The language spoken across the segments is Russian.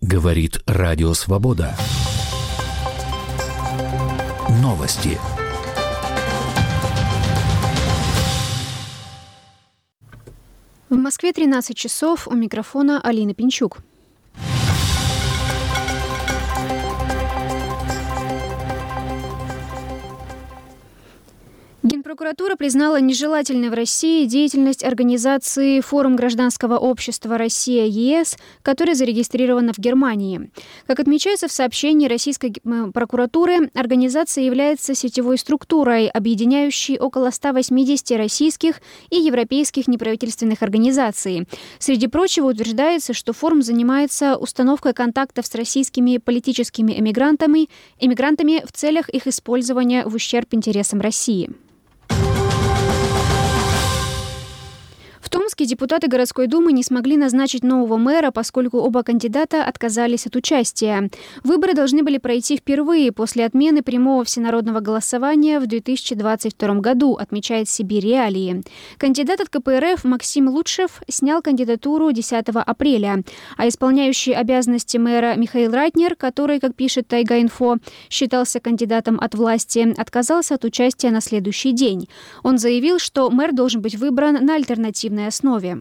Говорит Радио Свобода. Новости. В Москве 13 часов. У микрофона Алина Пинчук. Генпрокуратура признала нежелательной в России деятельность организации «Форум гражданского общества Россия-ЕС», которая зарегистрирована в Германии. Как отмечается в сообщении российской прокуратуры, организация является сетевой структурой, объединяющей около 180 российских и европейских неправительственных организаций. Среди прочего утверждается, что форум занимается установкой контактов с российскими политическими эмигрантами в целях их использования в ущерб интересам России. В Томске депутаты городской думы не смогли назначить нового мэра, поскольку оба кандидата отказались от участия. Выборы должны были пройти впервые после отмены прямого всенародного голосования в 2022 году, отмечает Сибирь Реалии. Кандидат от КПРФ Максим Лутшев снял кандидатуру 10 апреля, а исполняющий обязанности мэра Михаил Райтнер, который, как пишет Тайга-Инфо, считался кандидатом от власти, отказался от участия на следующий день. Он заявил, что мэр должен быть выбран на альтернативной основе.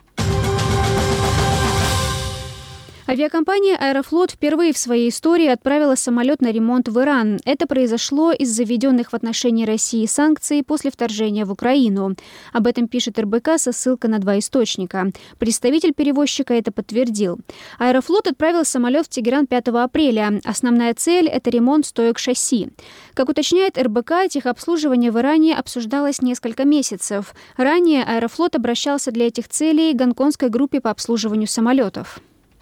Авиакомпания «Аэрофлот» впервые в своей истории отправила самолет на ремонт в Иран. Это произошло из-за введенных в отношении России санкций после вторжения в Украину. Об этом пишет РБК со ссылкой на 2 источника. Представитель перевозчика это подтвердил. «Аэрофлот» отправил самолет в Тегеран 5 апреля. Основная цель – это ремонт стоек шасси. Как уточняет РБК, техобслуживание в Иране обсуждалось несколько месяцев. Ранее «Аэрофлот» обращался для этих целей к гонконгской группе по обслуживанию самолетов.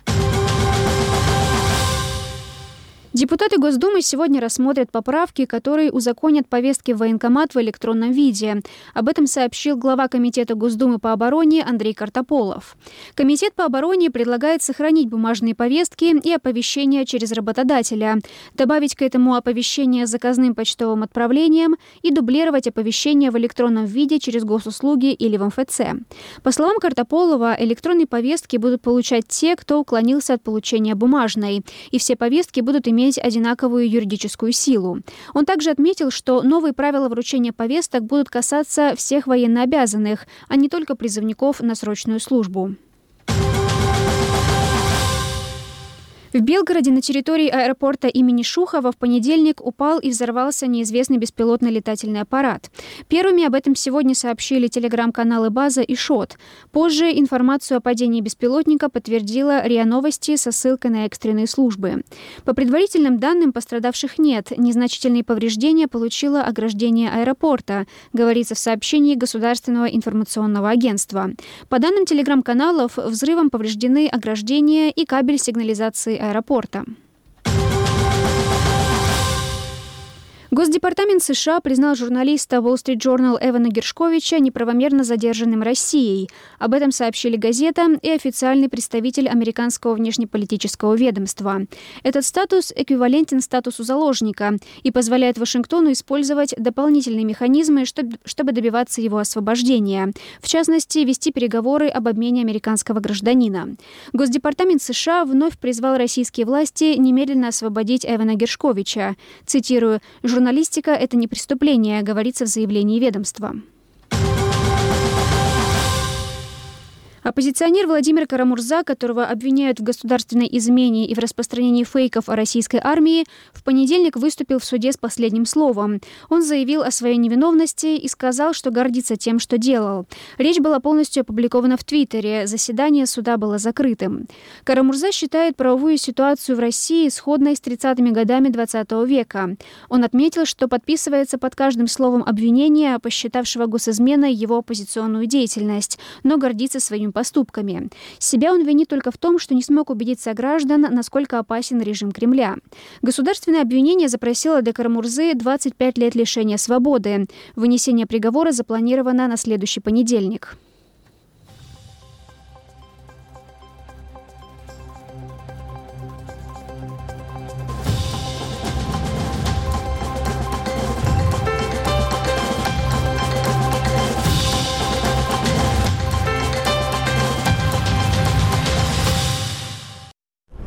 Депутаты Госдумы сегодня рассмотрят поправки, которые узаконят повестки в военкомат в электронном виде. Об этом сообщил глава Комитета Госдумы по обороне Андрей Картополов. Комитет по обороне предлагает сохранить бумажные повестки и оповещения через работодателя, добавить к этому оповещение заказным почтовым отправлением и дублировать оповещения в электронном виде через госуслуги или в МФЦ. По словам Картополова, электронные повестки будут получать те, кто уклонился от получения бумажной, и все повестки будут иметь одинаковую юридическую силу. Он также отметил, что новые правила вручения повесток будут касаться всех военнообязанных, а не только призывников на срочную службу. В Белгороде на территории аэропорта имени Шухова в понедельник упал и взорвался неизвестный беспилотный летательный аппарат. Первыми об этом сегодня сообщили телеграм-каналы «База» и «Шот». Позже информацию о падении беспилотника подтвердила РИА Новости со ссылкой на экстренные службы. По предварительным данным, пострадавших нет. Незначительные повреждения получило ограждение аэропорта, говорится в сообщении Государственного информационного агентства. По данным телеграм-каналов, взрывом повреждены ограждение и кабель сигнализации аэропорта. Госдепартамент США признал журналиста Wall Street Journal Эвана Гершковича неправомерно задержанным Россией. Об этом сообщили газета и официальный представитель американского внешнеполитического ведомства. Этот статус эквивалентен статусу заложника и позволяет Вашингтону использовать дополнительные механизмы, чтобы добиваться его освобождения. В частности, вести переговоры об обмене американского гражданина. Госдепартамент США вновь призвал российские власти немедленно освободить Эвана Гершковича. Цитирую: «Журналистика – это не преступление», говорится в заявлении ведомства. Оппозиционер Владимир Карамурза, которого обвиняют в государственной измене и в распространении фейков о российской армии, в понедельник выступил в суде с последним словом. Он заявил о своей невиновности и сказал, что гордится тем, что делал. Речь была полностью опубликована в Твиттере. Заседание суда было закрытым. Карамурза считает правовую ситуацию в России сходной с 30-ми годами XX века. Он отметил, что подписывается под каждым словом обвинения, посчитавшего госизменой его оппозиционную деятельность, но гордится своими поступками. Себя он винит только в том, что не смог убедить сограждан, насколько опасен режим Кремля. Государственное обвинение запросило для Карамурзы 25 лет лишения свободы. Вынесение приговора запланировано на следующий понедельник.